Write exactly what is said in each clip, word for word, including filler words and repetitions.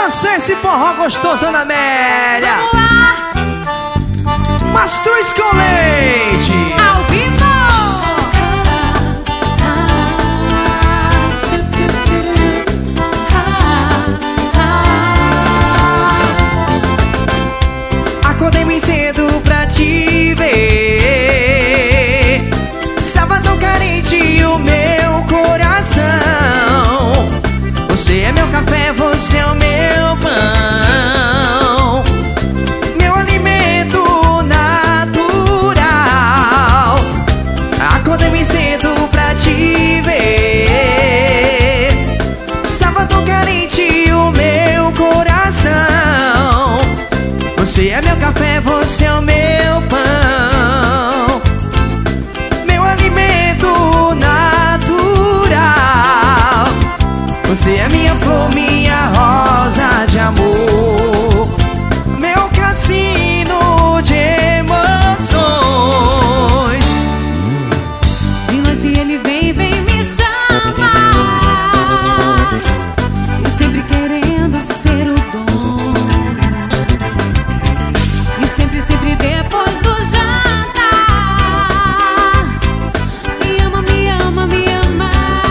dançar esse forró gostoso, Ana Amélia. Vamos lá. Mastruz com leite. Ao vivo. Acordei bem cedo pra te ver. Estava tão carente o meu coração. Você é meu café, você é o meu pão, meu alimento natural. Acordei bem cedo pra te ver. Estava tão carente o meu coração. Você é meu café, você é o meu pão, meu alimento natural. Você é minha flor, minha rosa de amor, meu cassino de emoções. De longe ele vem, vem me chamar, e sempre querendo ser o dono. E sempre, sempre depois do jantar, me ama, me ama, me ama.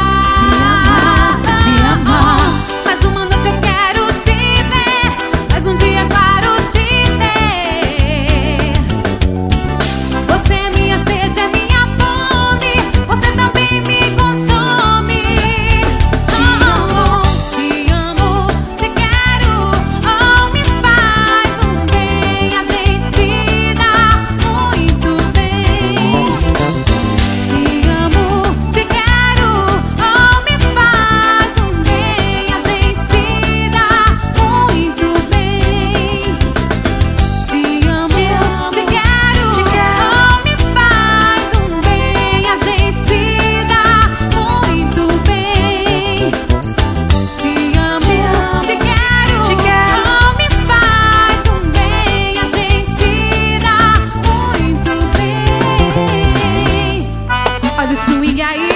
Me ama. Mais uma noite eu quero te ver, mais um dia claro te ter. Você é minha sede, é minha fome, você também me consome. Te amo, te amo, te quero. Oh, me faz um bem, a gente se dá muito bem. Te amo, te quero. Oh, me faz um bem, a gente se dá muito bem. Te amo, te quero. Oh, me faz um bem, a gente se dá muito bem. Te amo, te quero. Oh, me faz um bem, a gente se dá muito bem. Olha o swing aí.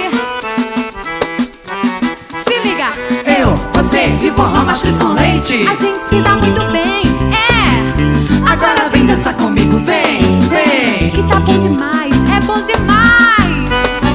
Se liga. Eu, você e forró Mastruz com leite. A gente se dá muito bem. É. Agora vem dançar comigo, vem, vem. Que tá bom demais, é bom demais.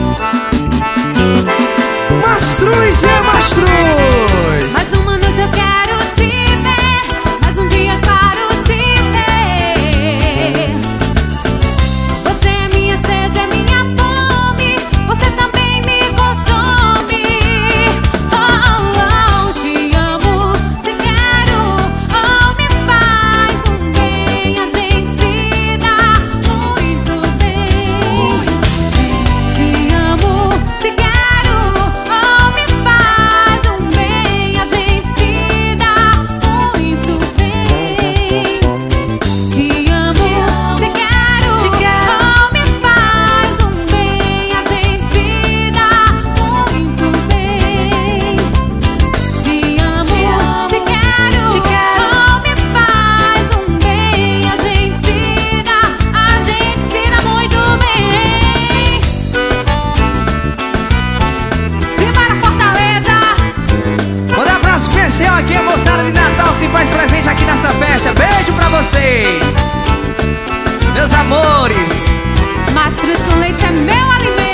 Mastruz é mastruz. Mais uma noite eu quero te ver, mais um dia claro te ver. Você é minha sede, é minha fome, você também me consome. Oh, oh, oh, te amo, te quero. Oh, me faz um bem, a gente se dá muito bem. Te amo, te quero. Oh, me faz um bem, a gente se dá muito bem. Te amo, te quero. Oh, me faz um bem, a gente se dá muito bem. Te amo, te quero. Oh, me faz um bem, a gente se dá, a gente se dá muito bem. Simbora, Fortaleza! Manda um abraço especial aqui, a moçada de Natal que se faz presente aqui nessa festa. Beijo pra vocês, meus amores. Mastruz com leite é meu alimento.